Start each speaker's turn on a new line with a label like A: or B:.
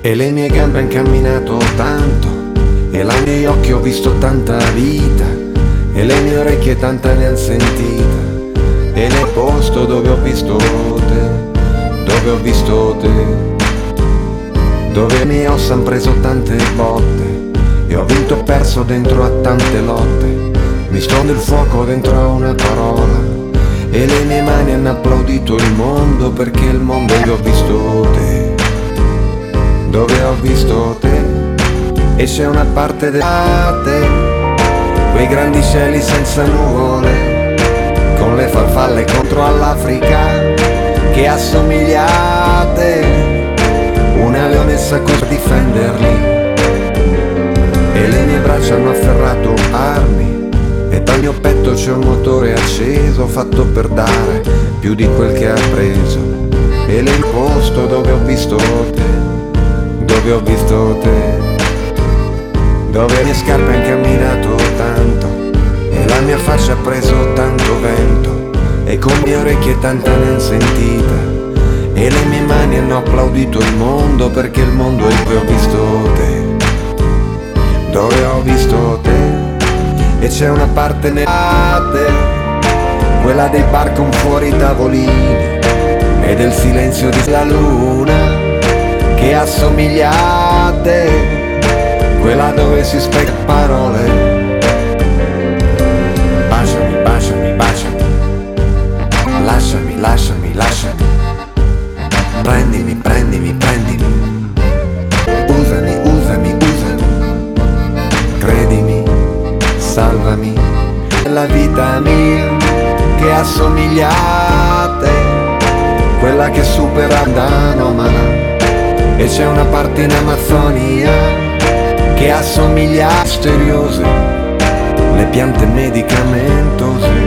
A: E le mie gambe han camminato tanto, e nei miei occhi ho visto tanta vita, e le mie orecchie tanta ne han sentita. E nel posto dove ho visto te, dove ho visto te, dove i miei ossa han preso tante botte, e ho vinto e perso dentro a tante lotte. Mi sfondo il fuoco dentro a una parola, e le mie mani hanno applaudito il mondo, perché il mondo dove ho visto te, dove ho visto te. E c'è una parte della te, quei grandi cieli senza nuvole, con le farfalle contro all'Africa, che assomiglia a te, una leonessa per difenderli. E le mie braccia hanno afferrato armi, e dal mio petto c'è un motore acceso, fatto per dare più di quel che ha preso. E il posto dove ho visto te, dove ho visto te, dove le mie scarpe han camminato tanto, e la mia faccia ha preso tanto vento, e con le mie orecchie tanta ne han sentita, e le mie mani hanno applaudito il mondo, perché il mondo è dove ho visto te, dove ho visto te. E c'è una parte nella te, quella dei bar con fuori i tavolini, e del silenzio della luna, che assomiglia a te, quella dove si spiega parole. Baciami, baciami, baciami, lasciami, lasciami, lasciami, prendimi, prendimi, prendimi, usami, usami, usami, credimi, salvami. La vita mia che assomiglia a te, quella che supera l'anomala. E c'è una parte in Amazzonia che assomiglia a misteriose, le piante medicamentose.